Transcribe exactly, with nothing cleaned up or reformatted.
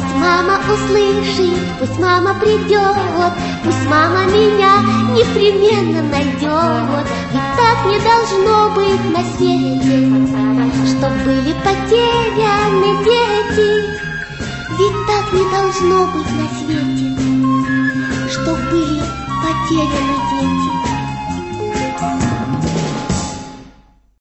Пусть мама услышит, пусть мама придет, пусть мама меня непременно найдет. Ведь так не должно быть на свете, чтоб были потеряны дети. Ведь так не должно быть на свете, чтоб были потеряны дети.